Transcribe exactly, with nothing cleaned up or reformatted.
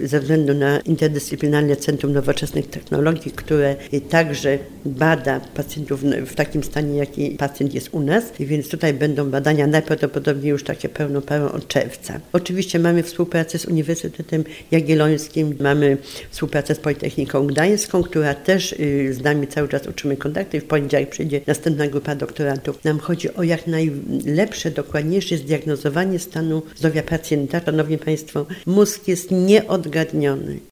ze względu na Interdyscyplinarne Centrum Nowoczesnych Technologii, które także bada pacjentów w takim stanie, jaki pacjent jest u nas, więc tutaj będą badania najprawdopodobniej już takie pełnoparą od czerwca. Oczywiście mamy współpracę z Uniwersytetem Jagiellońskim, mamy współpracę z Politechniką Gdańską, która też z nami cały czas utrzyma kontakty. W poniedziałek przyjdzie następna grupa doktorantów. Nam chodzi o jak najlepsze, dokładniejsze zdiagnozowanie stanu zdrowia pacjenta. Szanowni Państwo, mózg jest nieodgadniony.